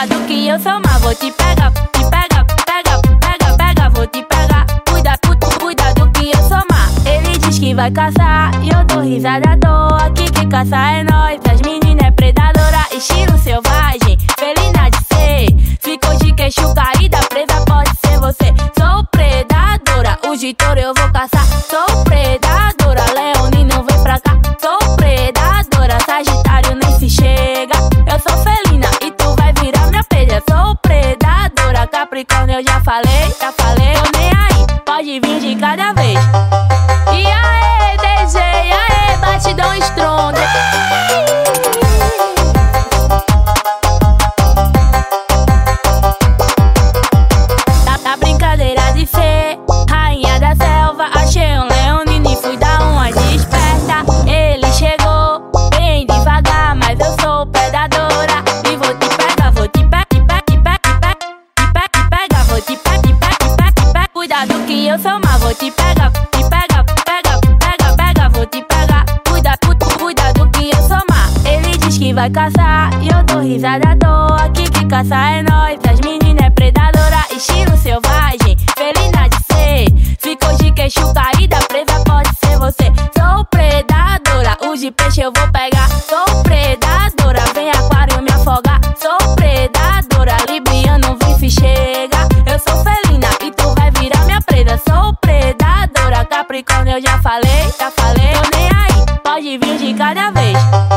Cuidado que eu sou má, vou te pegar, te pega, pega, pega, pega, vou te pegar. Cuidado que eu sou má. Ele diz que vai caçar e eu dou risada à toa. Que caça é nós, as meninas é predadora, estilo selvagem, felina de ser. Ficou de queixo caída, presa pode ser você. Sou predadora, o de touro eu vou caçar. Sou predadora, leonino vem pra cá. Sou predadora, sagitário nem se chega. Eu sou felina e tu vai virar minha presa. Sou predadora, capricórnio eu já falei. Tô nem aí, pode vir de cada vez. E aê, DJ, aê, batidão estronda. Da brincadeira de ser rainha da selva, achei um leonino e fui dar uma desperta. Ele chegou bem devagar, mas eu sou predadora e vou te pegar, vou te pegar, vou te pegar. Cuidado que eu sou má, vou te pegar, te pega, pega, pega, pega, vou te pegar. Cuidado que eu sou má. Ele diz que vai caçar e eu dou risada à toa. Que caça é nós, as meninas é predadora, estilo selvagem, felina de ser. Ficou de queixo caída, presa pode ser você. Sou predadora, o de peixe eu vou pegar. Sou predadora, vem aquário me afogar. Sou predadora, libriano vem se chega. Eu sou felina e tu vai virar minha presa. Sou predadora, capricórnio eu já falei. Tô nem aí, pode vir de cada vez.